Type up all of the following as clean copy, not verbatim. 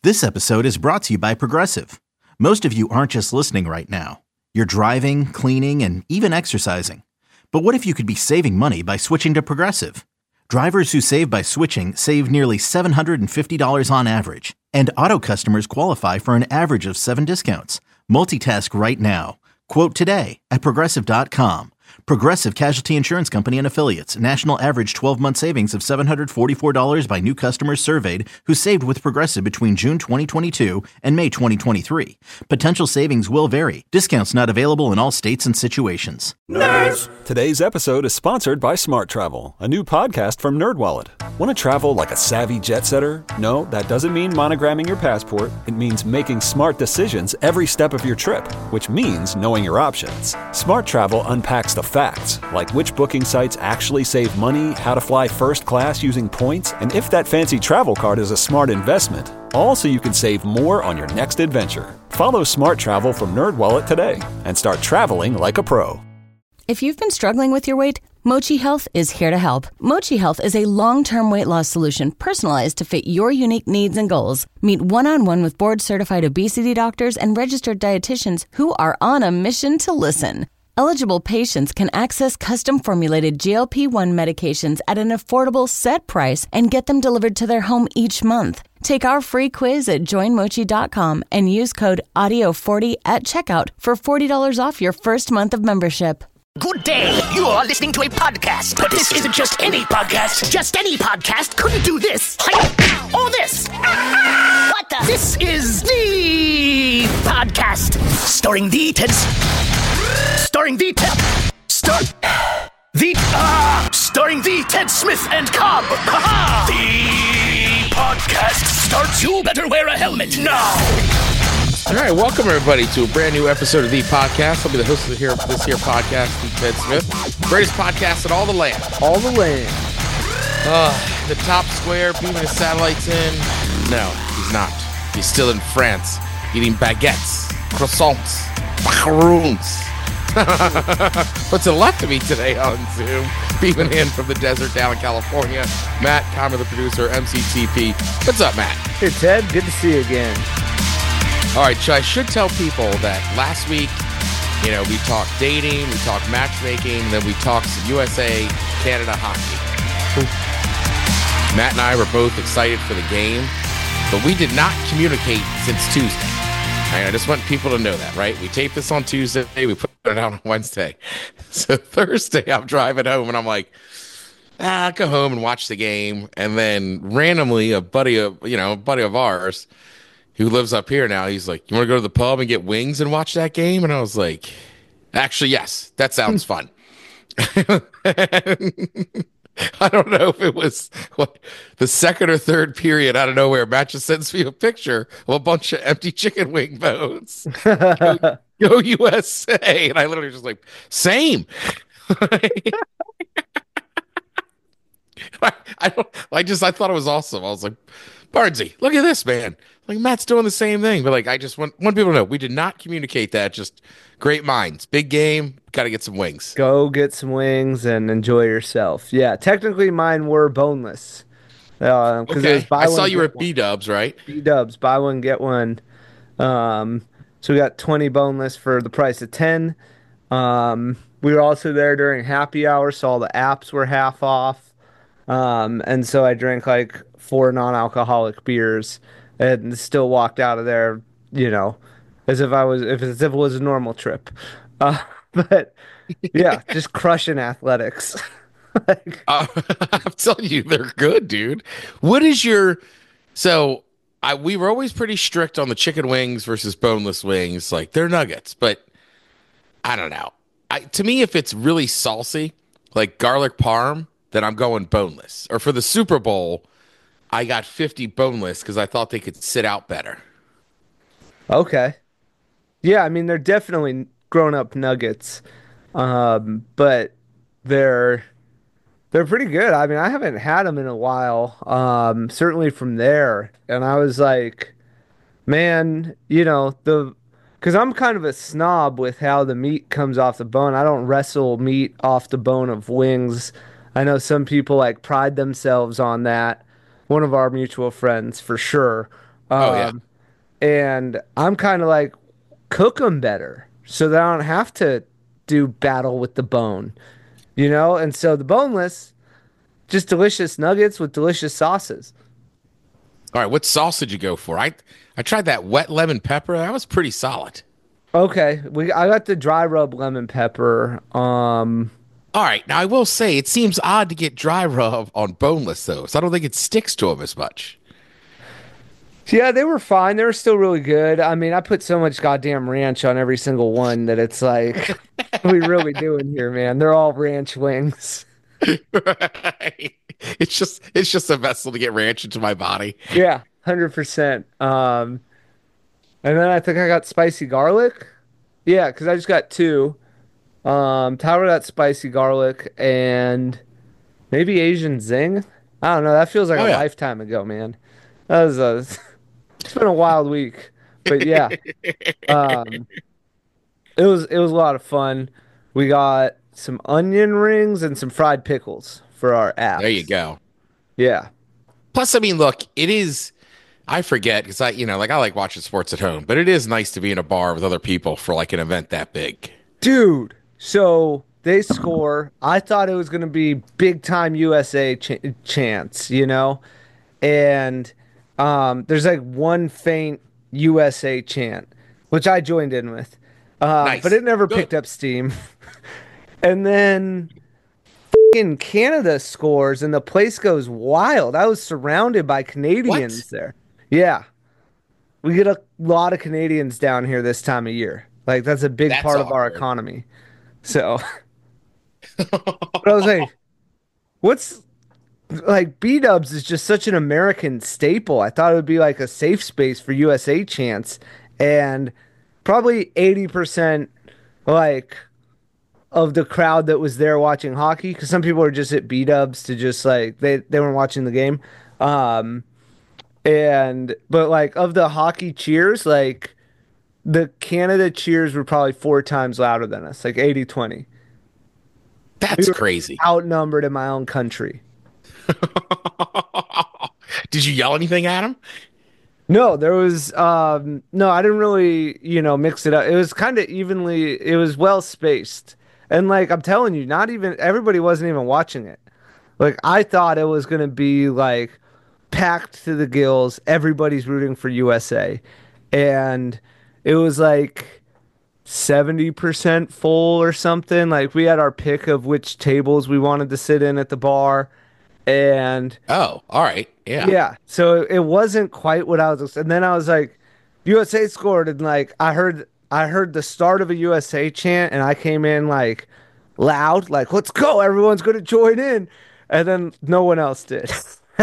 This episode is brought to you by Progressive. Most of you aren't just listening right now. You're driving, cleaning, and even exercising. But what if you could be saving money by switching to Progressive? Drivers who save by switching save nearly $750 on average. And auto customers qualify for an average of 7 discounts. Multitask right now. Quote today at Progressive.com. Progressive Casualty Insurance Company and Affiliates. National average 12-month savings of $744 by new customers surveyed who saved with Progressive between June 2022 and May 2023. Potential savings will vary. Discounts not available in all states and situations. Nerds! Today's episode is sponsored by Smart Travel, a new podcast from NerdWallet. Want to travel like a savvy jet setter? No, that doesn't mean monogramming your passport. It means making smart decisions every step of your trip, which means knowing your options. Smart Travel unpacks the facts, like which booking sites actually save money, how to fly first class using points, and if that fancy travel card is a smart investment. All so you can save more on your next adventure. Follow Smart Travel from NerdWallet today and start traveling like a pro. If you've been struggling with your weight, Mochi Health is here to help. Mochi Health is a long-term weight loss solution personalized to fit your unique needs and goals. Meet one-on-one with board-certified obesity doctors and registered dietitians who are on a mission to listen. Eligible patients can access custom-formulated GLP-1 medications at an affordable set price and get them delivered to their home each month. Take our free quiz at joinmochi.com and use code AUDIO40 at checkout for $40 off your first month of membership. Good day. You are listening to a podcast, but this isn't just any podcast. Just any podcast couldn't do this. Or this. What the? This is the podcast starring the Ted. Starring the Ted. Starring the Ted Smith and Cobb. The podcast starts. You better wear a helmet now. All right, welcome everybody to a brand new episode of The Podcast. I'll be the host of this here podcast, Ted Smith. Greatest podcast in all the land. All the land. The top square beaming his satellites in. No, he's not. He's still in France, eating baguettes, croissants, macaroons. But to the left of me today on Zoom, beaming in from the desert down in California, Matt Comer, the producer, MCTP. What's up, Matt? Hey, Ted. Good to see you again. All right, so I should tell people that last week, we talked dating, we talked matchmaking, then we talked USA Canada hockey. Matt and I were both excited for the game, but we did not communicate since Tuesday. I just want people to know that, right? We taped this on Tuesday, we put it out on Wednesday. So Thursday, I'm driving home, and I'm like, I'll go home and watch the game. And then randomly, a buddy of ours, who lives up here now, he's like, you want to go to the pub and get wings and watch that game? And I was like, actually, yes, that sounds fun. I don't know if it was the second or third period out of nowhere. Matt just sends me a picture of a bunch of empty chicken wing bones. Go USA. And I literally just like, same. I thought it was awesome. I was like, Bardsey, look at this, man. Like, Matt's doing the same thing. But, I just want people to know, we did not communicate that. Just great minds. Big game. Got to get some wings. Go get some wings and enjoy yourself. Yeah, technically mine were boneless. Okay. I saw you were at B-Dubs, right? B-Dubs, buy one, get one. So we got 20 boneless for the price of 10. We were also there during happy hour, so all the apps were half off. And so I drank 4 non-alcoholic beers and still walked out of there, as if it was a normal trip. But yeah, just crushing athletics. I'm telling you, they're good, dude. What is we were always pretty strict on the chicken wings versus boneless wings. They're nuggets, but I don't know. To me, if it's really saucy, like garlic parm, then I'm going boneless. Or for the Super Bowl, I got 50 boneless because I thought they could sit out better. Okay. Yeah, I mean, they're definitely grown-up nuggets, but they're pretty good. I mean, I haven't had them in a while, certainly from there, and I was like, man, because I'm kind of a snob with how the meat comes off the bone. I don't wrestle meat off the bone of wings. I know some people pride themselves on that. One of our mutual friends, for sure. Oh yeah. And I'm kind of like, cook them better so that I don't have to do battle with the bone, you know? And so the boneless, just delicious nuggets with delicious sauces. All right, what sauce did you go for? I tried that wet lemon pepper. That was pretty solid. Okay, I got the dry rub lemon pepper. All right, now I will say it seems odd to get dry rub on boneless though, so I don't think it sticks to them as much. Yeah, they were fine. They were still really good. I mean, I put so much goddamn ranch on every single one that it's like, what are we really doing here, man? They're all ranch wings. Right. It's just a vessel to get ranch into my body. Yeah, 100%. And then I think I got spicy garlic. Yeah, because I just got two. Tyler got spicy garlic and maybe Asian zing. I don't know. That feels like Oh a yeah. lifetime ago, man. That was a. It's been a wild week, but yeah, um, it was a lot of fun. We got some onion rings and some fried pickles for our There you apps. go. Yeah, Plus, I mean, look, it is. I forget because I like watching sports at home, but it is nice to be in a bar with other people for like an event that big. dude. So they score. I thought it was gonna be big time USA chance, you know, and there's like one faint USA chant, which I joined in with, but Nice. it never Good. picked up steam. And then in Canada scores and the place goes wild. I was surrounded by What? Canadians there. Yeah. We get a lot of Canadians down here this time of year. Like that's a big That's part of our awkward. economy. So, but I was like, what's like B-dubs is just such an American staple. I thought it would be like a safe space for USA chants and probably 80% like of the crowd that was there watching hockey because some people are just at B-dubs to just like they weren't watching the game. Um and but like of the hockey cheers, like the Canada cheers were probably four times louder than us, like 80-20. We That's were crazy. outnumbered in my own country. Did you yell anything at him? No, there was no, I didn't really, mix it up. It was kind of evenly, it was well spaced. And like I'm telling you, not even everybody wasn't even watching it. Like I thought it was going to be like packed to the gills, everybody's rooting for USA. And it was like 70% full or something. Like we had our pick of which tables we wanted to sit in at the bar. And Oh, all right. Yeah. yeah, so it wasn't quite what I was. And then I was like, USA scored, and like I heard the start of a USA chant, and I came in like loud, like let's go, everyone's gonna join in, and then no one else did.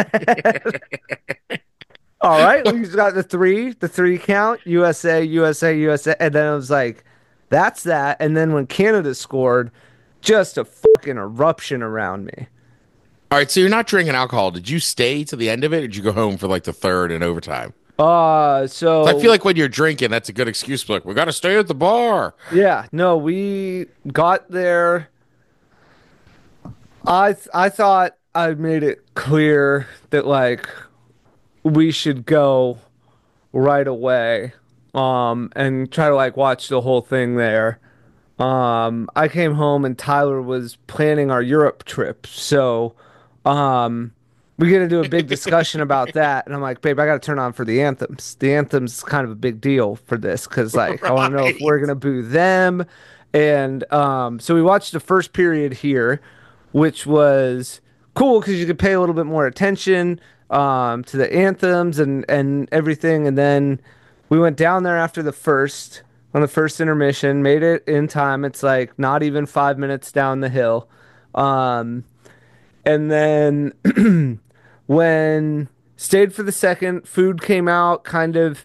All right, we just got the three count, USA, USA, USA, and then I was like, that's that. And then when Canada scored, just a fucking eruption around me. All right. So you're not drinking alcohol. Did you stay to the end of it, or did you go home for like the third and overtime? So I So feel like when you're drinking, that's a good excuse. Like, we got to stay at the bar. yeah, no, we got there. I thought I made it clear that like we should go right away, and try to like watch the whole thing there. I came home and Tyler was planning our Europe trip, so um, we're gonna do a big discussion about that. And I'm like, babe, I gotta turn on for the anthems. The anthems kind of a big deal for this because like I want to know if we're Right. gonna boo them. And so we watched the first period here, which was cool because you could pay a little bit more attention to the anthems and everything. And then we went down there after the first on the first intermission, made it in time. It's like not even 5 minutes down the hill. Um, and then when stayed for the second, food came out kind of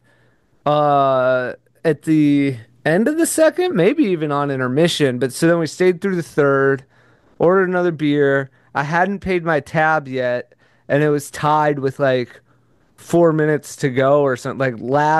at the end of the second, maybe even on intermission. But so then we stayed through the third, ordered another beer. I hadn't paid my tab yet, and it was tied with like 4 minutes to go or something. Like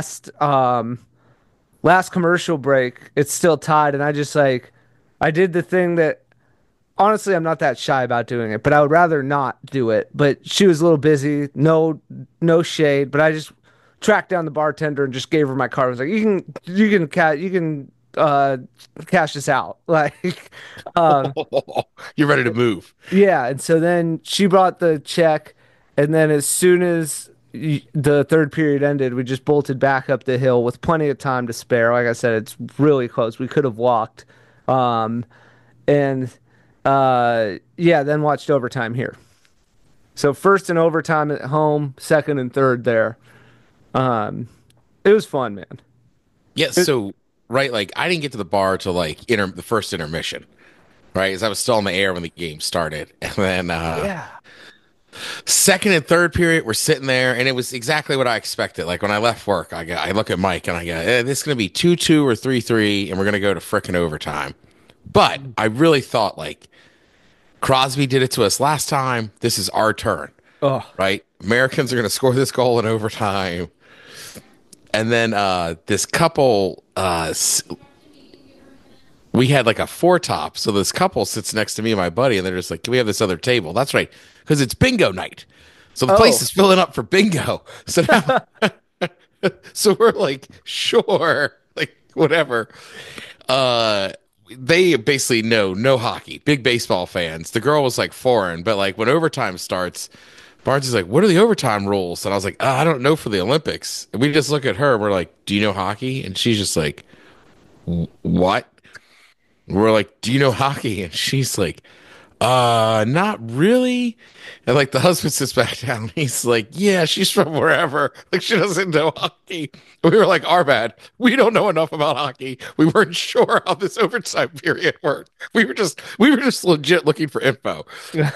last commercial break, it's still tied, and I just like I did the thing that honestly I'm not that shy about doing it, but I would rather not do it. But she was a little busy, no shade, but I just tracked down the bartender and just gave her my card. I was like, you can cash this out. Like, You're ready to move. yeah. And so then she brought the check, and then as soon as the third period ended, we just bolted back up the hill with plenty of time to spare. Like I said, it's really close. We could have walked. And then watched overtime here. So first in overtime at home, second and third there. It was fun, man. Yeah, so right, like I didn't get to the bar till like the first intermission, right? As I was still on the air when the game started, and then second and third period we're sitting there, and it was exactly what I expected. Like when I left work, I look at Mike and I go, "This is gonna be 2-2 or 3-3, and we're gonna go to frickin' overtime." But I really thought like Crosby did it to us last time. This is our turn, right? Americans are gonna score this goal in overtime. And then this couple, we had like a 4-top. So this couple sits next to me and my buddy, and they're just like, can we have this other table? That's right, because it's bingo night. So the place is filling up for bingo. So now, so we're like, sure, like whatever. They basically know no hockey, big baseball fans. The girl was like foreign, but like when overtime starts, Barnes is like, what are the overtime rules? And I was like, I don't know for the Olympics. And we just look at her. And we're like, do you know hockey? And she's just like, what? We're like, do you know hockey? And she's like, not really. And like the husband sits back down. And he's like, yeah, she's from wherever. Like she doesn't know hockey. And we were like, our bad. We don't know enough about hockey. We weren't sure how this overtime period worked. We were just legit looking for info.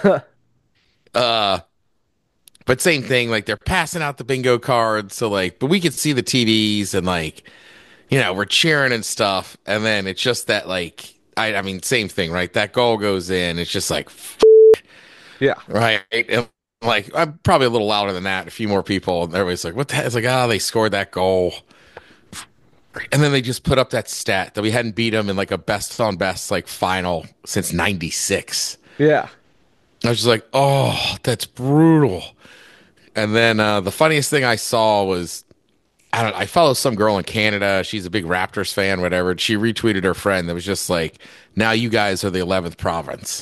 But same thing, like they're passing out the bingo cards. So like, but we could see the TVs and like, you know, we're cheering and stuff. And then it's just that like, I mean, same thing, right? That goal goes in. It's just like, yeah. Right. And like, I'm probably a little louder than that. A few more people. And everybody's like, what the heck? It's like, they scored that goal. And then they just put up that stat that we hadn't beat them in like a best on best, like final since 96. Yeah. I was just like, oh, that's brutal. And then the funniest thing I saw was, I follow some girl in Canada. She's a big Raptors fan, whatever. She retweeted her friend that was just like, now you guys are the 11th province.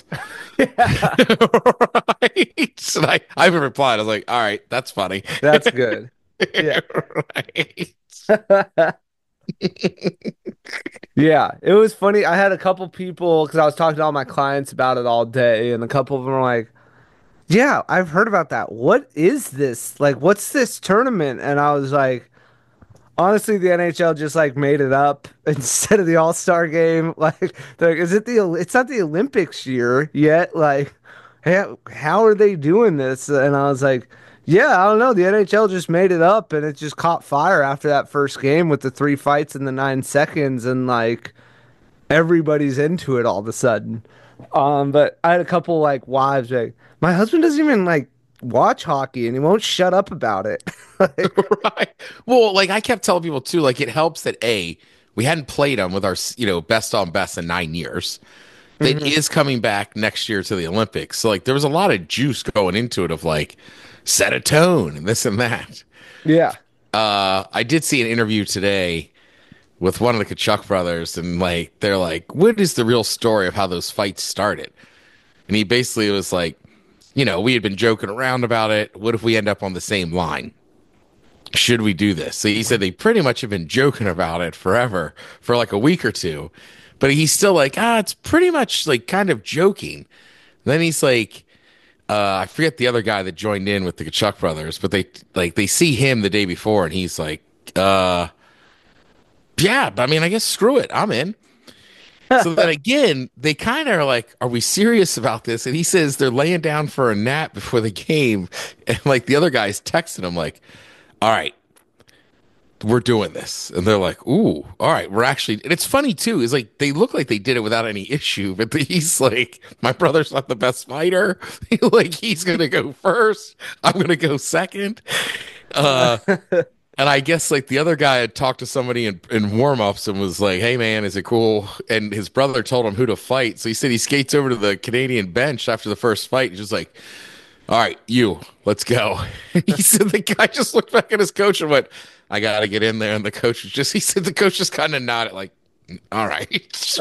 Right? And I haven't replied. I was like, all right, that's funny. That's good. Yeah. Right. Yeah, it was funny. I had a couple people, because I was talking to all my clients about it all day, and a couple of them were like, yeah, I've heard about that. What is this? Like, what's this tournament? And I was like, honestly, the NHL just like made it up instead of the All-Star game. Like, they're like, it's not the Olympics year yet. Like, how are they doing this? And I was like, yeah, I don't know. The NHL just made it up, and it just caught fire after that first game with the 3 fights in the 9 seconds, and like everybody's into it all of a sudden. But I had a couple like wives like, my husband doesn't even like watch hockey, and he won't shut up about it. Right. Well, like I kept telling people too, like it helps that we hadn't played them with our, best on best in 9 years. That is coming back next year to the Olympics. So like there was a lot of juice going into it of like set a tone and this and that. Yeah. I did see an interview today with one of the Kachuk brothers, and like they're like, what is the real story of how those fights started? And he basically was like, we had been joking around about it. What if we end up on the same line? Should we do this? So he said they pretty much have been joking about it forever, for like a week or two. But he's still like, it's pretty much like kind of joking. Then he's like, I forget the other guy that joined in with the Kachuk brothers, but they see him the day before, and he's like, yeah, I mean, I guess screw it, I'm in. So then again, they kind of are like, are we serious about this? And he says they're laying down for a nap before the game, and like the other guy's texting him like, all right, we're doing this. And they're like, ooh, all right, we're actually, and it's funny too, is like they look like they did it without any issue, but he's like, my brother's not the best fighter. Like he's gonna go first, I'm gonna go second. And I guess like the other guy had talked to somebody in warm-ups and was like, hey man, is it cool? And his brother told him who to fight. So he said he skates over to the Canadian bench after the first fight. He's just like, all right, let's go. He said the guy just looked back at his coach and went, I got to get in there. And the coach was just, he said the coach just kind of nodded like, all right.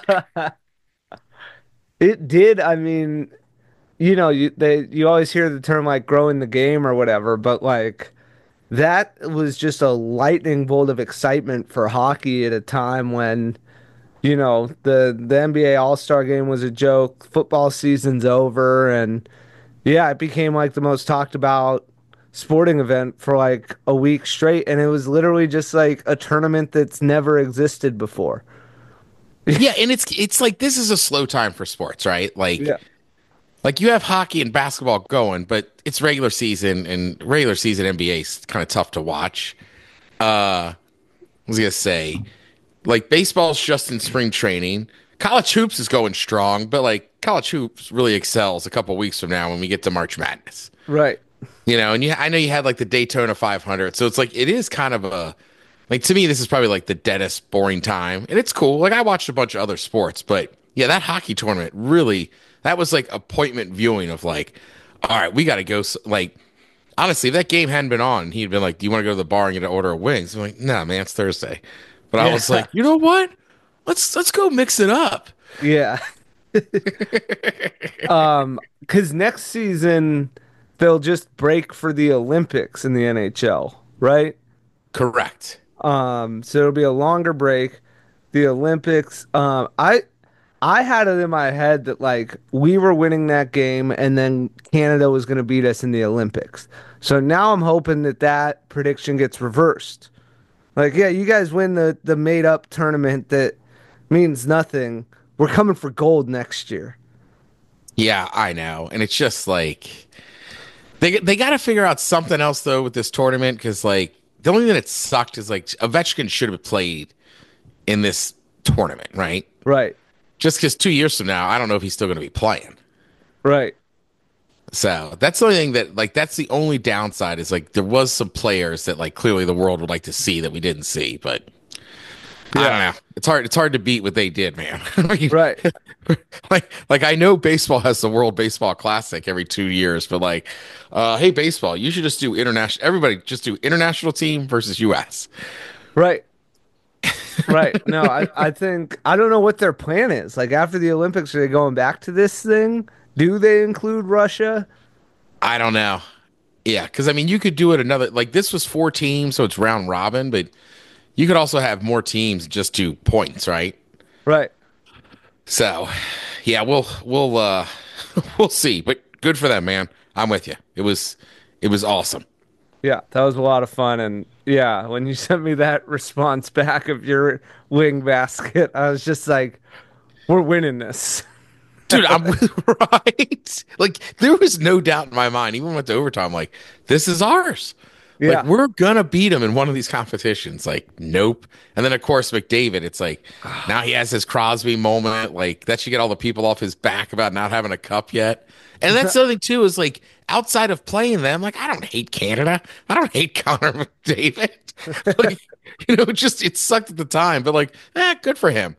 It did. I mean, you always hear the term like growing the game or whatever, but like that was just a lightning bolt of excitement for hockey at a time when, the NBA All-Star game was a joke, football season's over, and yeah, it became like the most talked about sporting event for like a week straight, and it was literally just like a tournament that's never existed before. Yeah, and it's like this is a slow time for sports, right? Yeah. Like you have hockey and basketball going, but it's regular season, and regular season NBA is kind of tough to watch. I was gonna say, like baseball's just in spring training. College hoops is going strong, but like college hoops really excels a couple weeks from now when we get to March Madness. Right. And I know you had like the Daytona 500, so it's like it is kind of a like to me this is probably like the deadest, boring time, and it's cool. Like I watched a bunch of other sports, but yeah, that hockey tournament really that was like appointment viewing of like, all right, we got to go. Like honestly, if that game hadn't been on, he'd been like, "Do you want to go to the bar and get an order of wings?" I'm like, "Nah, man, it's Thursday." But I was like, you know what? Let's go mix it up. Yeah. Because next season they'll just break for the Olympics in the NHL, right? Correct. So it'll be a longer break. The Olympics. I had it in my head that like we were winning that game and then Canada was going to beat us in the Olympics. So now I'm hoping that prediction gets reversed. Like, yeah, you guys win the made up tournament that means nothing. We're coming for gold next year. Yeah, I know. And it's just like they got to figure out something else though with this tournament because like the only thing that sucked is like Ovechkin should have played in this tournament, right? Right. Just because 2 years from now, I don't know if he's still going to be playing. Right. So that's the only thing that like that's the only downside is like there was some players that like clearly the world would like to see that we didn't see, but I don't know. It's hard to beat what they did, man. Right. like I know baseball has the World Baseball Classic every 2 years, but like, hey, baseball, you should just do international. Everybody just do international team versus U.S. Right. Right. No, I think I don't know what their plan is. Like after the Olympics, are they going back to this thing? Do they include Russia? I don't know. Yeah, because I mean, you could do it another like this was 4 teams, so it's round robin, but you could also have more teams just do points, right? Right. So, yeah, we'll we'll see. But good for them, man. I'm with you. It was awesome. Yeah, that was a lot of fun. And yeah, when you sent me that response back of your wing basket, I was just like, we're winning this. Dude, I'm right. Like, there was no doubt in my mind, even went to overtime, like, this is ours. Yeah. Like, we're going to beat him in one of these competitions. Like, nope. And then, of course, McDavid, it's like, now he has his Crosby moment. Like, that should get all the people off his back about not having a cup yet. And that's the other thing, too, is like, outside of playing them, like, I don't hate Canada. I don't hate Connor McDavid. Like, it sucked at the time, but like, good for him.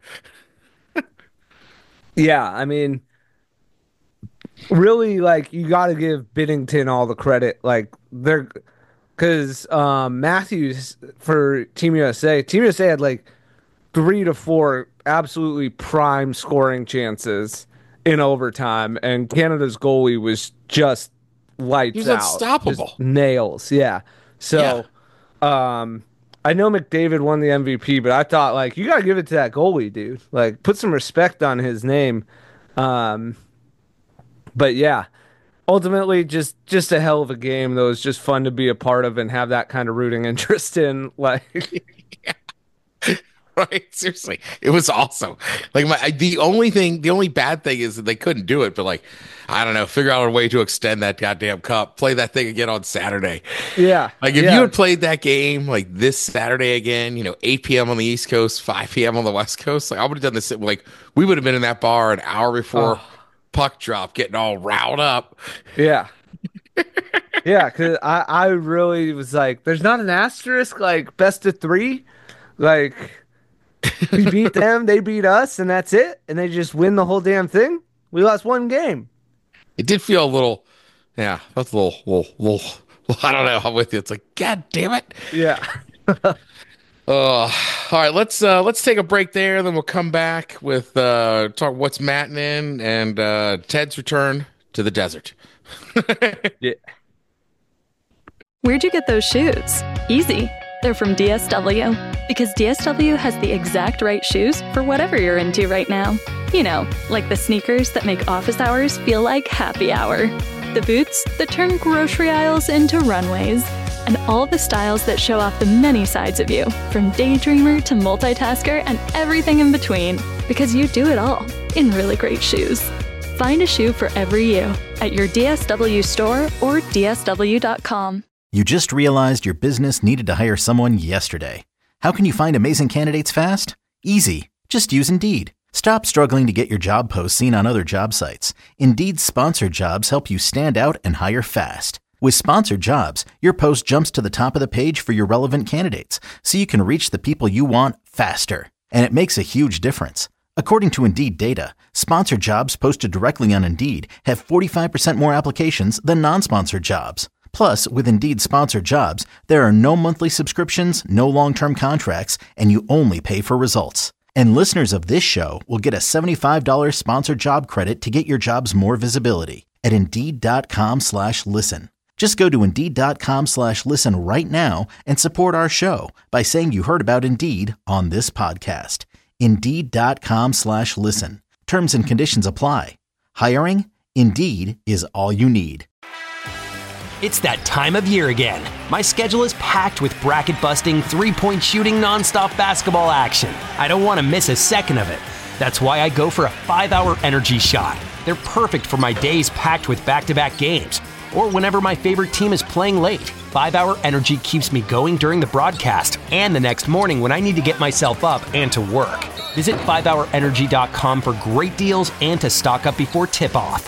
Yeah, I mean, really, like, you got to give Binnington all the credit. Like, they're because Matthews for Team USA had like 3 to 4 absolutely prime scoring chances in overtime, and Canada's goalie was just lights He was out, unstoppable. just nails. Yeah. So, I know McDavid won the MVP, but I thought like you gotta give it to that goalie, dude. Like, put some respect on his name. But yeah, ultimately just a hell of a game that was just fun to be a part of and have that kind of rooting interest in. Like, right? Seriously, it was awesome. Like the only bad thing is that they couldn't do it, but like, I don't know, figure out a way to extend that goddamn cup, play that thing again on Saturday. yeah, Like if you had played that game like this Saturday again, 8 p.m. on the East Coast, 5 p.m. on the West Coast, like I would have done this. Like we would have been in that bar an hour before puck drop, getting all riled up. Yeah. Yeah, because I really was like, there's not an asterisk, like best of 3. Like, we beat them, they beat us, and that's it. And they just win the whole damn thing. We lost 1 game. It did feel a little, that's a little, I don't know. I'm with you. It's like, God damn it. Yeah. All right, let's take a break there. Then we'll come back with talk what's mattening and Ted's return to the desert. Yeah. Where'd you get those shoes? Easy. They're from DSW. Because DSW has the exact right shoes for whatever you're into right now. You know, like the sneakers that make office hours feel like happy hour. The boots that turn grocery aisles into runways. And all the styles that show off the many sides of you, from daydreamer to multitasker and everything in between. Because you do it all in really great shoes. Find a shoe for every you at your DSW store or DSW.com. You just realized your business needed to hire someone yesterday. How can you find amazing candidates fast? Easy. Just use Indeed. Stop struggling to get your job posts seen on other job sites. Indeed's sponsored jobs help you stand out and hire fast. With sponsored jobs, your post jumps to the top of the page for your relevant candidates, so you can reach the people you want faster. And it makes a huge difference. According to Indeed data, sponsored jobs posted directly on Indeed have 45% more applications than non-sponsored jobs. Plus, with Indeed sponsored jobs, there are no monthly subscriptions, no long-term contracts, and you only pay for results. And listeners of this show will get a $75 sponsored job credit to get your jobs more visibility at Indeed.com/listen. Just go to Indeed.com/listen right now and support our show by saying you heard about Indeed on this podcast. Indeed.com/listen. Terms and conditions apply. Hiring? Indeed is all you need. It's that time of year again. My schedule is packed with bracket-busting, three-point shooting, nonstop basketball action. I don't want to miss a second of it. That's why I go for a 5-hour energy shot. They're perfect for my days packed with back-to-back games, or whenever my favorite team is playing late. 5-hour energy keeps me going during the broadcast and the next morning when I need to get myself up and to work. Visit 5hourenergy.com for great deals and to stock up before tip-off.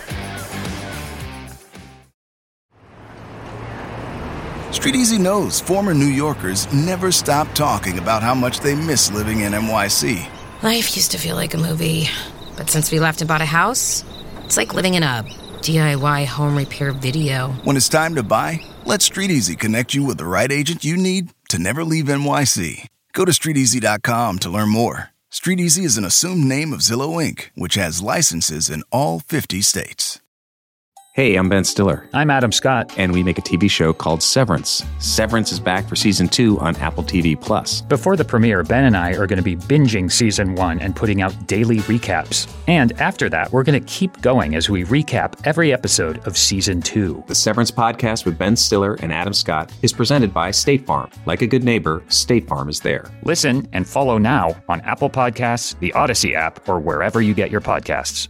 Street Easy knows former New Yorkers never stop talking about how much they miss living in NYC. Life used to feel like a movie, but since we left and bought a house, it's like living in a DIY home repair video. When it's time to buy, let Street Easy connect you with the right agent you need to never leave NYC. Go to StreetEasy.com to learn more. Street Easy is an assumed name of Zillow Inc., which has licenses in all 50 states. Hey, I'm Ben Stiller. I'm Adam Scott. And we make a TV show called Severance. Severance is back for Season 2 on Apple TV+. Before the premiere, Ben and I are going to be binging Season 1 and putting out daily recaps. And after that, we're going to keep going as we recap every episode of Season 2. The Severance podcast with Ben Stiller and Adam Scott is presented by State Farm. Like a good neighbor, State Farm is there. Listen and follow now on Apple Podcasts, the Odyssey app, or wherever you get your podcasts.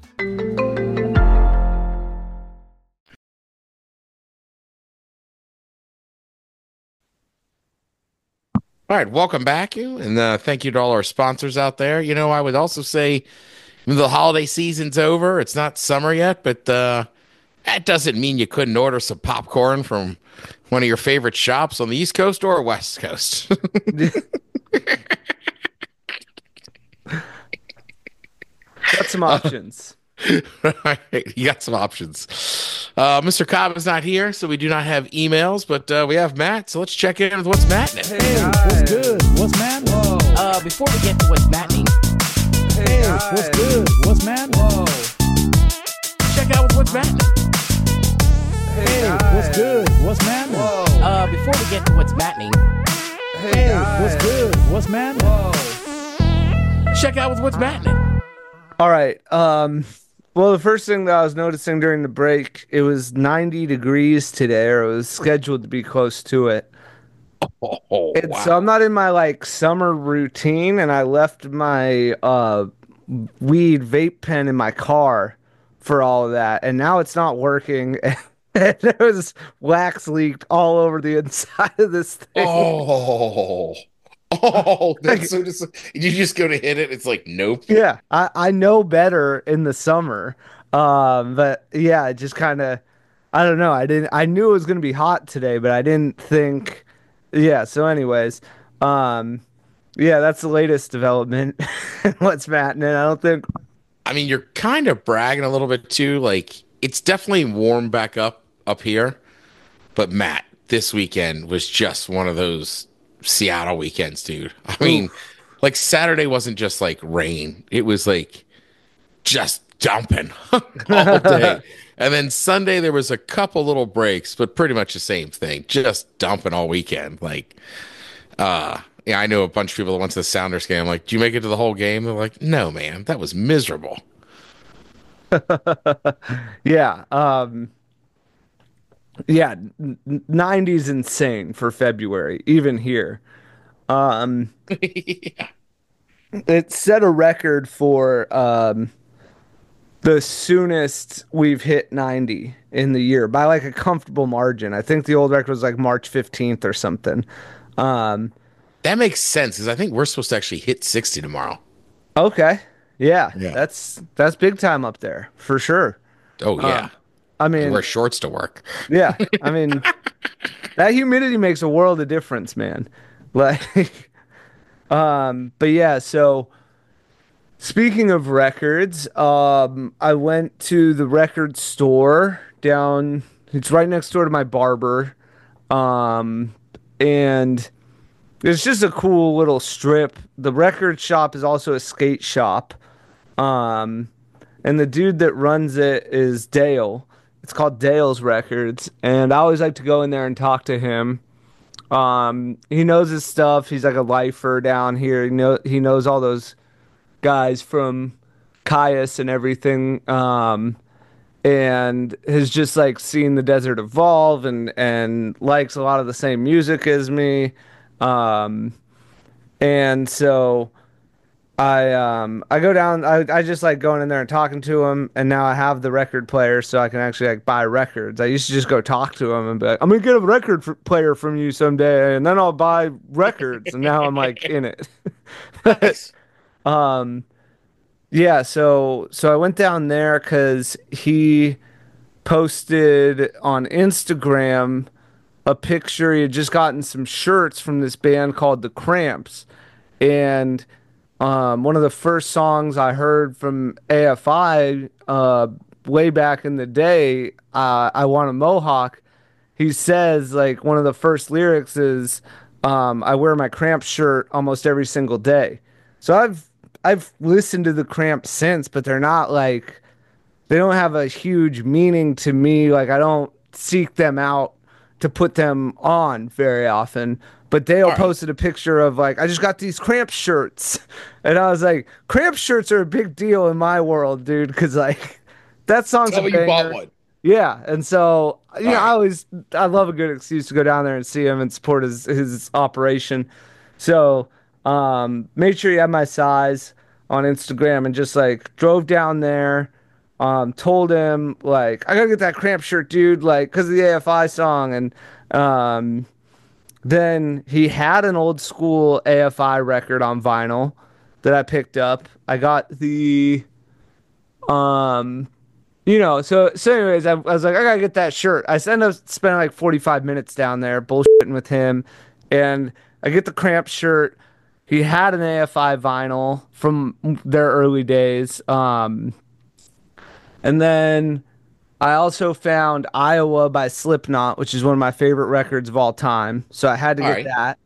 All right, welcome back, and thank you to all our sponsors out there. You know, I would also say the holiday season's over. It's not summer yet, but that doesn't mean you couldn't order some popcorn from one of your favorite shops on the East Coast or West Coast. Got some options. Right, you got some options. Mr. Cobb is not here, so we do not have emails, but we have Matt, so let's check in with what's mattening. Hey, what's good? What's mattening? Before we get to what's mattening. Hey, what's good? What's mattening? Check out with what's mattening. Hey, what's good? What's mattening? Before we get to what's mattening. Hey, what's good? What's mattening? Check out with what's mattening. All right. Well, the first thing that I was noticing during the break, it was 90 degrees today, or it was scheduled to be close to it. And so I'm not in my summer routine, and I left my weed vape pen in my car for all of that, and now it's not working. And there was wax leaked all over the inside of this thing. That's so just. You just go to hit it. It's like, nope. Yeah, I know better in the summer, but yeah, it just kind of, I don't know. I knew it was gonna be hot today, but I didn't think. Yeah. So, anyways, yeah, that's the latest development. What's mattening? I don't think. I mean, you're kind of bragging a little bit too. Like, it's definitely warm back up here, but Matt, this weekend was just one of those Seattle weekends, dude. I mean, like Saturday wasn't just like rain. It was like just dumping all day. And then Sunday there was a couple little breaks, but pretty much the same thing. Just dumping all weekend. Like, yeah, I know a bunch of people that went to the Sounders game. I'm like, do you make it to the whole game? They're like, no, man, that was miserable. Yeah. Yeah. 90's insane for February, even here. Yeah. It set a record for the soonest we've hit 90 in the year by like a comfortable margin. I think the old record was like March 15th or something. That makes sense because I think we're supposed to actually hit 60 tomorrow. Okay. Yeah. That's big time up there for sure. Oh, yeah. I mean, wear shorts to work. Yeah. I mean, that humidity makes a world of difference, man. Like, but yeah, so speaking of records, I went to the record store down, it's right next door to my barber. And it's just a cool little strip. The record shop is also a skate shop. And the dude that runs it is Dale. It's called Dale's Records. And I always like to go in there and talk to him. He knows his stuff. He's like a lifer down here. He knows all those guys from Caius and everything, and has just like seen the desert evolve and likes a lot of the same music as me, and so I go down. I just like going in there and talking to him, and now I have the record player, so I can actually like buy records. I used to just go talk to him and be like, "I'm gonna get a record player from you someday, and then I'll buy records." And now I'm like in it. Nice. Yeah, so I went down there because he posted on Instagram a picture. He had just gotten some shirts from this band called The Cramps, and one of the first songs I heard from AFI way back in the day, I Want a Mohawk, he says, like, one of the first lyrics is, I wear my Cramps shirt almost every single day. So I've listened to the Cramps since, but they're not like, they don't have a huge meaning to me. Like, I don't seek them out to put them on very often. But Dale posted a picture of like, I just got these Cramps shirts. And I was like, Cramps shirts are a big deal in my world, dude. Because like, that song's a banger. You bought one. Yeah. And so, you know, I love a good excuse to go down there and see him and support his operation. So, made sure you have my size on Instagram and just like drove down there, told him like, I gotta get that Cramp shirt, dude, like, cause of the AFI song. And, then he had an old school AFI record on vinyl that I picked up. I got the, you know, so anyways, I was like, I gotta get that shirt. I ended up spending like 45 minutes down there bullshitting with him, and I get the Cramp shirt. He had an AFI vinyl from their early days. And then I also found Iowa by Slipknot, which is one of my favorite records of all time. So I had to get that.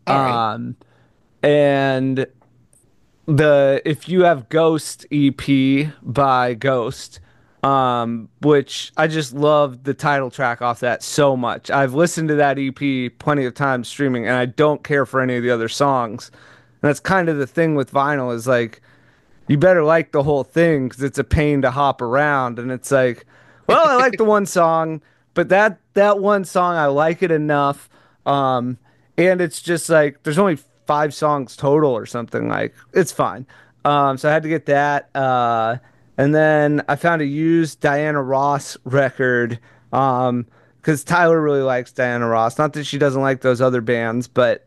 And the If You Have Ghost EP by Ghost, which I just love the title track off that so much. I've listened to that EP plenty of times streaming, and I don't care for any of the other songs. And that's kind of the thing with vinyl, is like, you better like the whole thing because it's a pain to hop around. And it's like, well, I like the one song, but that one song, I like it enough. And it's just like, there's only 5 songs total or something. Like, it's fine. So I had to get that. And then I found a used Diana Ross record, because Tyler really likes Diana Ross. Not that she doesn't like those other bands, but,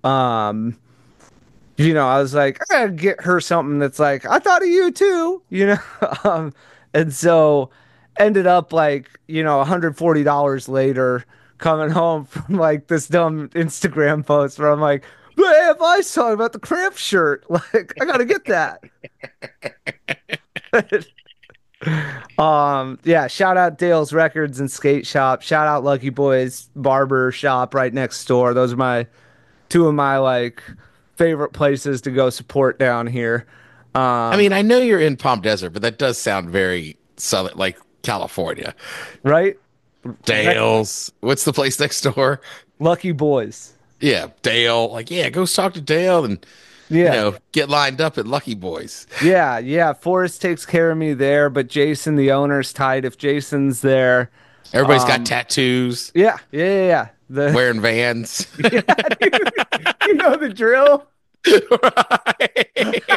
you know, I was like, I gotta get her something that's like, I thought of you too, you know? And so ended up like, you know, $140 later coming home from like this dumb Instagram post where I'm like, the AFI song about the Cramp shirt. Like, I gotta get that. Yeah, shout out Dale's Records and Skate Shop. Shout out Lucky Boys Barber Shop right next door. Those are two of my like favorite places to go support down here. I mean, I know you're in Palm Desert, but that does sound very southern, like California, right? Dale's. What's the place next door? Lucky Boys. Yeah, Dale. Like, yeah, go talk to Dale and get lined up at Lucky Boys. Yeah. Forrest takes care of me there, but Jason, the owner's tight. If Jason's there, everybody's got tattoos. Yeah. Wearing Vans. Yeah, dude, you know the drill. Right.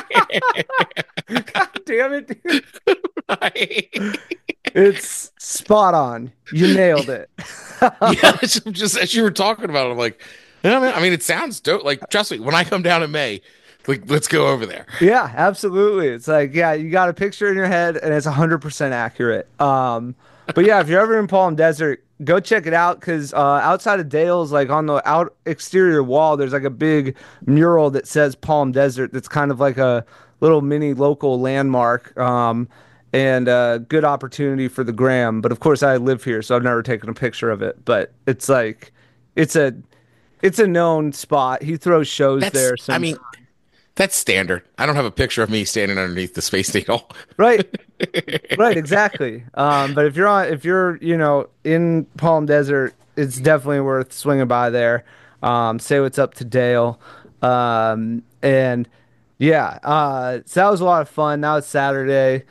God damn it, dude. Right. It's spot on. You nailed it. Yeah, just as you were talking about it, I'm like, I mean, it sounds dope. Like, trust me, when I come down in May, like, let's go over there. Yeah, absolutely. It's like, yeah, you got a picture in your head, and it's 100% accurate. But yeah, if you're ever in Palm Desert, go check it out, because outside of Dale's, like on the out exterior wall, there's like a big mural that says Palm Desert. That's kind of like a little mini local landmark, and a good opportunity for the gram. But of course, I live here, so I've never taken a picture of it. But it's like, it's a known spot. He throws shows there. I mean, that's standard. I don't have a picture of me standing underneath the Space Needle. Right. Right, exactly. But if you're in Palm Desert, it's definitely worth swinging by there. Say what's up to Dale. And yeah, so that was a lot of fun. That was Saturday.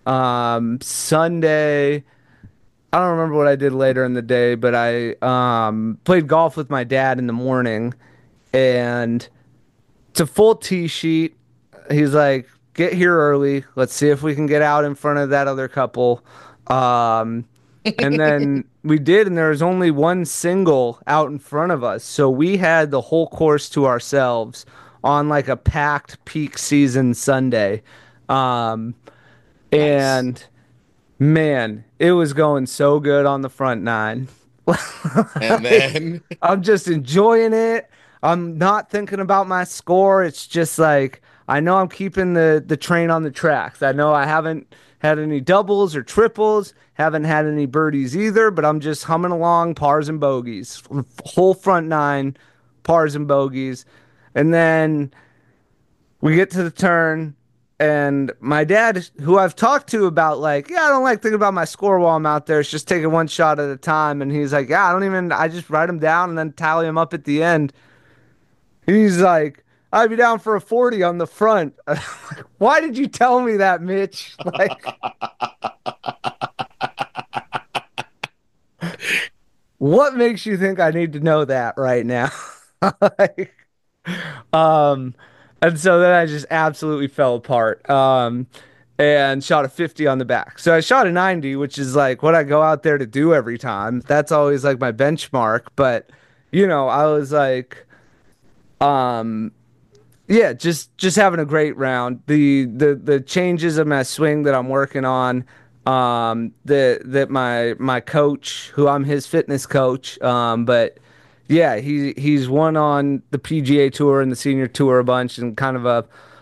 Sunday, I don't remember what I did later in the day, but I played golf with my dad in the morning, and it's a full tee sheet. He's like, get here early. Let's see if we can get out in front of that other couple. And then we did, and there was only one single out in front of us. So we had the whole course to ourselves on like a packed peak season Sunday. And man, it was going so good on the front nine. And then I'm just enjoying it. I'm not thinking about my score. It's just like, I know I'm keeping the train on the tracks. I know I haven't had any doubles or triples, haven't had any birdies either, but I'm just humming along, pars and bogeys. Whole front nine, pars and bogeys. And then we get to the turn, and my dad, who I've talked to about like, I don't like thinking about my score while I'm out there. It's just taking one shot at a time. And he's like, I just write them down and then tally them up at the end. He's like, I'd be down for a 40 on the front. Why did you tell me that, Mitch? Like, what makes you think I need to know that right now? And so then I just absolutely fell apart. And shot a 50 on the back. So I shot a 90, which is like what I go out there to do every time. That's always like my benchmark. But, I was like, yeah, just having a great round. The changes of my swing that I'm working on, that my coach, who I'm his fitness coach, but yeah, he's won on the PGA Tour and the Senior Tour a bunch, and kind of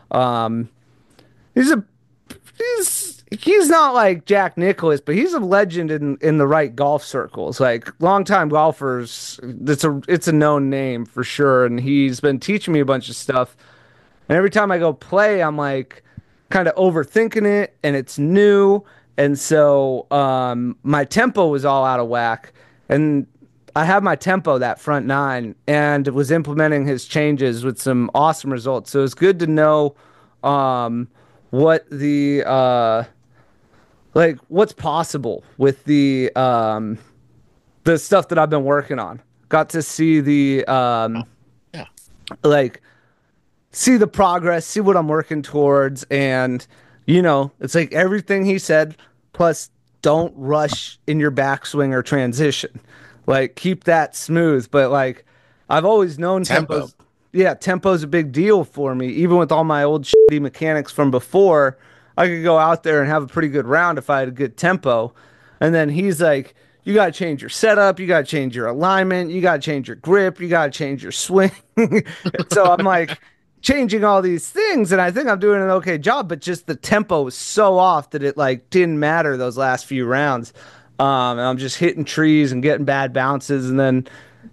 he's not like Jack Nicklaus, but he's a legend in the right golf circles. Like longtime golfers, it's a known name for sure, and he's been teaching me a bunch of stuff. And every time I go play, I'm like kind of overthinking it, and it's new, and so my tempo was all out of whack, and I have my tempo that front nine, and was implementing his changes with some awesome results. So it's good to know what the what's possible with the stuff that I've been working on. Got to see the see the progress, see what I'm working towards, and it's like everything he said, plus don't rush in your backswing or transition. Like, keep that smooth. But like, I've always known tempo's a big deal for me. Even with all my old shitty mechanics from before, I could go out there and have a pretty good round if I had a good tempo. And then he's like, you got to change your setup, you got to change your alignment, you got to change your grip, you got to change your swing. So I'm like changing all these things, and I think I'm doing an okay job, but just the tempo was so off that it like didn't matter those last few rounds. And I'm just hitting trees and getting bad bounces, and then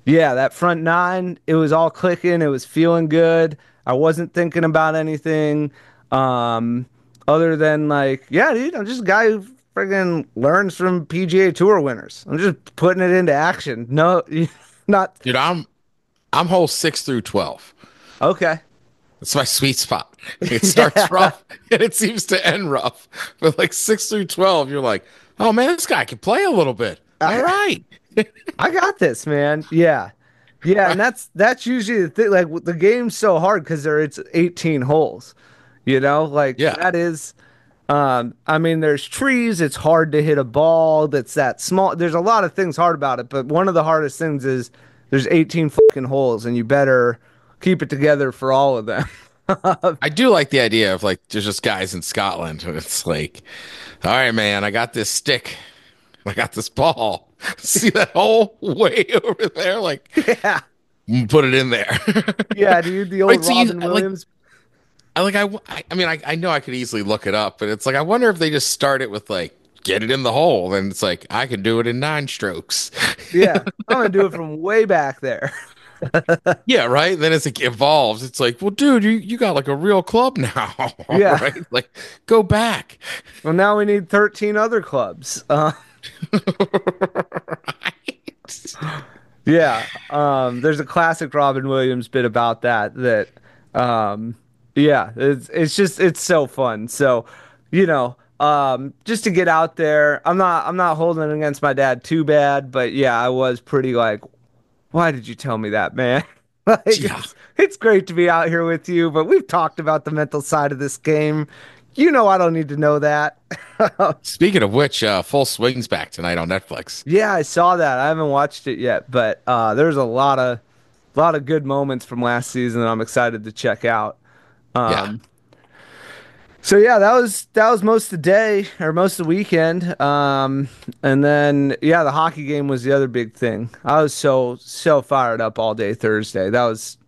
yeah, that front nine, it was all clicking. It was feeling good. I wasn't thinking about anything other than like, yeah, dude, I'm just a guy who friggin' learns from PGA Tour winners. I'm just putting it into action. No, not. Dude, I'm hole 6 through 12. Okay. That's my sweet spot. It starts rough and it seems to end rough. But like 6 through 12, you're like, oh man, this guy can play a little bit. All right. I got this, man. Yeah. Yeah, and that's usually the thing. Like the game's so hard because it's 18 holes. You know, like that is I mean, there's trees, it's hard to hit a ball that's that small. There's a lot of things hard about it, but one of the hardest things is there's 18 fucking holes and you better keep it together for all of them. I do like the idea of like there's just guys in Scotland and it's like, all right, man, I got this stick. I got this ball. See that hole way over there? Like, yeah, put it in there. Yeah, dude, the old Robin Williams. I mean, I know I could easily look it up, but it's like I wonder if they just start it with like get it in the hole, and it's like I can do it in 9 strokes. Yeah, I'm gonna do it from way back there. Yeah, right. Then as it evolves, it's like, well, dude, you got like a real club now. Yeah, right. Like, go back. Well, now we need 13 other clubs. Yeah. There's a classic Robin Williams bit about that. Yeah, it's so fun. So, just to get out there, I'm not holding it against my dad too bad, but yeah, I was pretty like, why did you tell me that, man? It's great to be out here with you, but we've talked about the mental side of this game. I don't need to know that. Speaking of which, Full Swing's back tonight on Netflix. Yeah, I saw that. I haven't watched it yet, but there's a lot of good moments from last season that I'm excited to check out. So yeah, that was most of the day or most of the weekend. And then the hockey game was the other big thing. I was so fired up all day Thursday. That was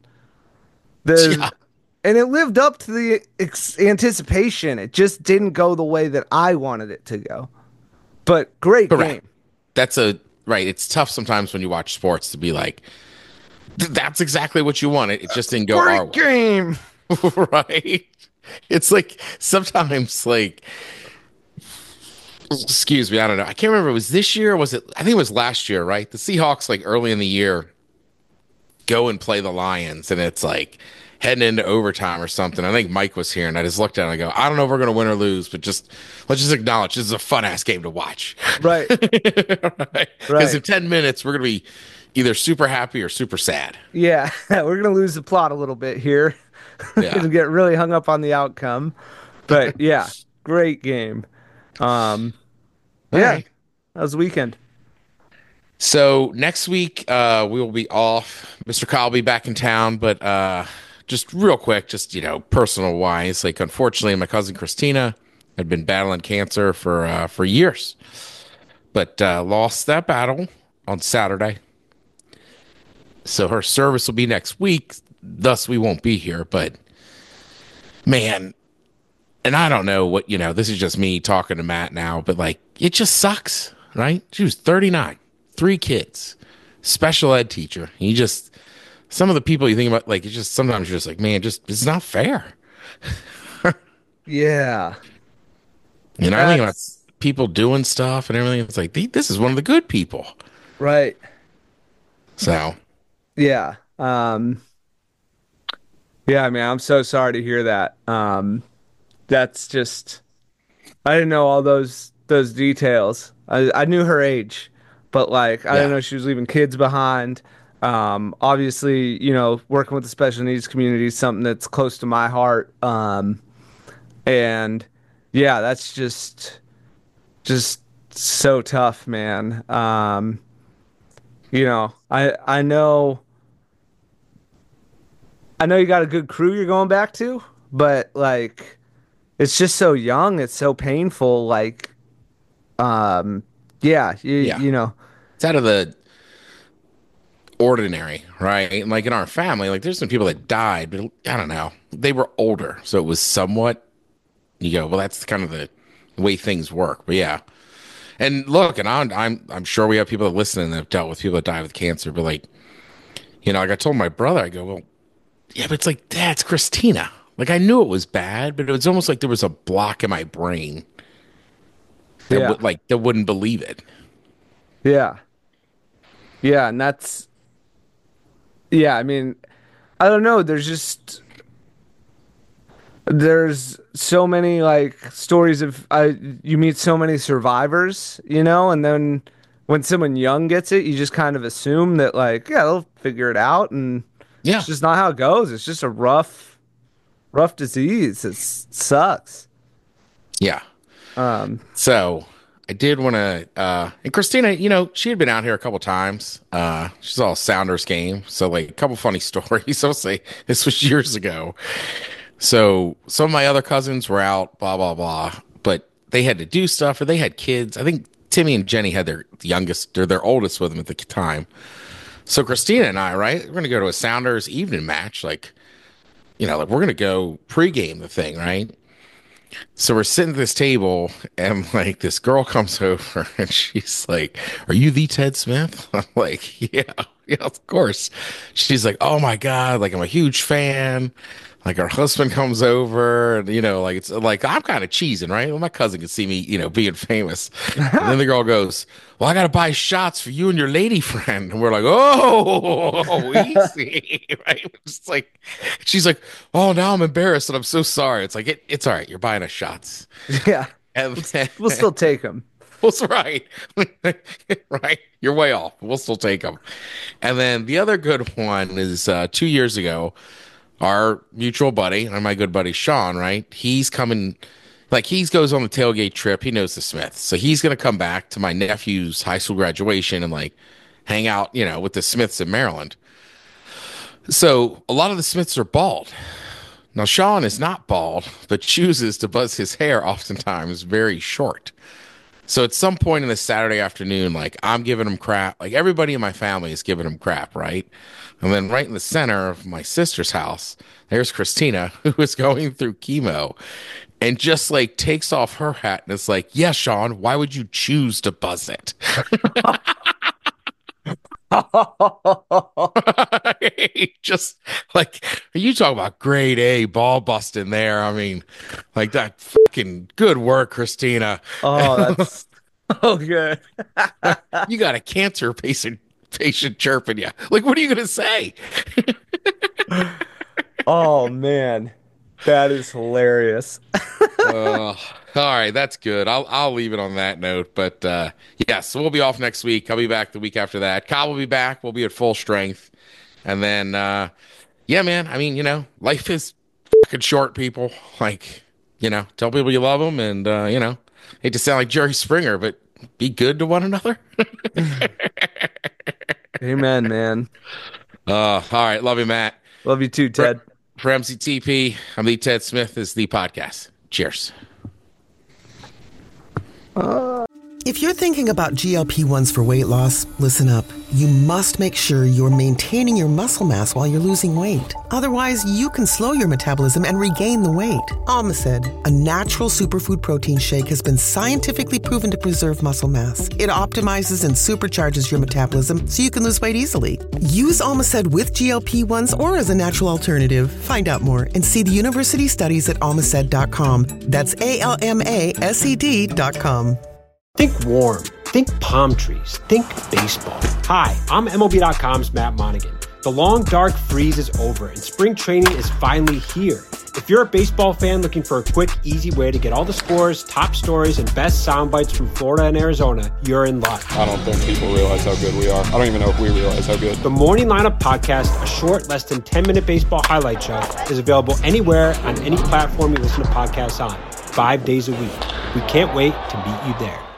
and it lived up to the anticipation. It just didn't go the way that I wanted it to go. But great game. Right. It's tough sometimes when you watch sports to be like, that's exactly what you wanted. It just didn't go our way. Great game. Right. It's like sometimes like, excuse me, I don't know. I can't remember. It was this year or was it? I think it was last year, right? The Seahawks, like early in the year, go and play the Lions, and it's like heading into overtime or something. I think Mike was here, and I just looked at him and I go, I don't know if we're going to win or lose, but let's just acknowledge this is a fun-ass game to watch. Right. Because in 10 minutes, we're going to be either super happy or super sad. Yeah, we're going to lose the plot a little bit here. Yeah. Get really hung up on the outcome. But, yeah, great game. That was the weekend. So next week, we will be off. Mr. Kyle will be back in town, but just real quick, personal wise, like unfortunately, my cousin Christina had been battling cancer for years, but lost that battle on Saturday. So her service will be next week. Thus, we won't be here. But man, and I don't know what this is just me talking to Matt now, but like it just sucks, right? She was 39, 3 kids, special ed teacher. Some of the people you think about, like, it's just sometimes you're just like, man, it's not fair. Yeah. I think about people doing stuff and everything. It's like, this is one of the good people. Right. So. Yeah. Yeah, I mean, I'm so sorry to hear that. That's just, I didn't know all those details. I knew her age, but like, I didn't know she was leaving kids behind. Obviously, working with the special needs community is something that's close to my heart. And yeah, that's just so tough, man. I know you got a good crew you're going back to, but like, it's just so young. It's so painful. Like, you know, it's out of the ordinary, right? And like in our family, like there's some people that died, but I don't know, they were older, so it was somewhat. You go, well, that's kind of the way things work. But yeah, and look, and I'm sure we have people that listen and have dealt with people that die with cancer, but like You know, like I told my brother, I go, well, yeah, but it's like, Dad, it's Christina. Like, I knew it was bad, but it was almost like there was a block in my brain that that wouldn't believe it. Yeah. Yeah, and that's... Yeah, I mean, I don't know. There's so many, like, stories of... you meet so many survivors, you know, and then when someone young gets it, you just kind of assume that, like, yeah, they'll figure it out, and it's just not how it goes. It's just a rough disease. It sucks. Yeah. So I did want to, and Christina, you know, she had been out here a couple times. She saw a Sounders game. So, like, a couple funny stories. I'll say this was years ago. So some of my other cousins were out, blah, blah, blah, but they had to do stuff or they had kids. I think Timmy and Jenny had their youngest or their oldest with them at the time. So Christina and I, right, we're going to go to a Sounders evening match. Like, you know, like we're going to go pregame the thing, right? So we're sitting at this table and like this girl comes over and she's like, "Are you the Ted Smith?" I'm like, yeah, of course. She's like, "Oh my God, like I'm a huge fan." Like her husband comes over and, you know, like it's like I'm kind of cheesing, right? Well, my cousin can see me, you know, being famous. And then the girl goes, "Well, I got to buy shots for you and your lady friend." And we're like, "Oh, easy." Right? It's like, she's like, "Oh, now I'm embarrassed and I'm so sorry." It's like, it's all right. You're buying us shots. Yeah. And we'll still take them. That's right. Right. You're way off. We'll still take them. And then the other good one is 2 years ago. Our mutual buddy, and my good buddy Sean, right? He's coming, like he goes on the tailgate trip. He knows the Smiths. So he's going to come back to my nephew's high school graduation and like hang out, you know, with the Smiths in Maryland. So a lot of the Smiths are bald. Now, Sean is not bald, but chooses to buzz his hair oftentimes very short. So at some point in the Saturday afternoon, like I'm giving him crap. Like everybody in my family is giving him crap, right? And then right in the center of my sister's house, there's Christina, who is going through chemo and just like takes off her hat and it's like, "Yeah, Sean, why would you choose to buzz it?" Just like, you talk about grade A ball busting there. I mean, like that fucking good work, Christina. Oh, that's so good. You got a cancer patient chirping you. Like, what are you going to say? Oh, man. That is hilarious. All right, that's good. I'll leave it on that note. But yes, we'll be off next week. I'll be back the week after that. Kyle will be back. We'll be at full strength. And then, yeah, man. I mean, you know, life is fucking short, people. Like, you know, tell people you love them, and you know, hate to sound like Jerry Springer, but be good to one another. Amen, man. All right, love you, Matt. Love you too, Ted. For MCTP, I'm the Ted Smith. This is the podcast. Cheers. If you're thinking about GLP-1s for weight loss, listen up. You must make sure you're maintaining your muscle mass while you're losing weight. Otherwise, you can slow your metabolism and regain the weight. Almacid, a natural superfood protein shake, has been scientifically proven to preserve muscle mass. It optimizes and supercharges your metabolism so you can lose weight easily. Use Almacid with GLP-1s or as a natural alternative. Find out more and see the university studies at almacid.com. That's ALMASED.com. Think warm. Think palm trees. Think baseball. Hi, I'm MLB.com's Matt Monaghan. The long, dark freeze is over, and spring training is finally here. If you're a baseball fan looking for a quick, easy way to get all the scores, top stories, and best sound bites from Florida and Arizona, you're in luck. I don't think people realize how good we are. I don't even know if we realize how good. The Morning Lineup Podcast, a short, less than 10-minute baseball highlight show, is available anywhere on any platform you listen to podcasts on, 5 days a week. We can't wait to meet you there.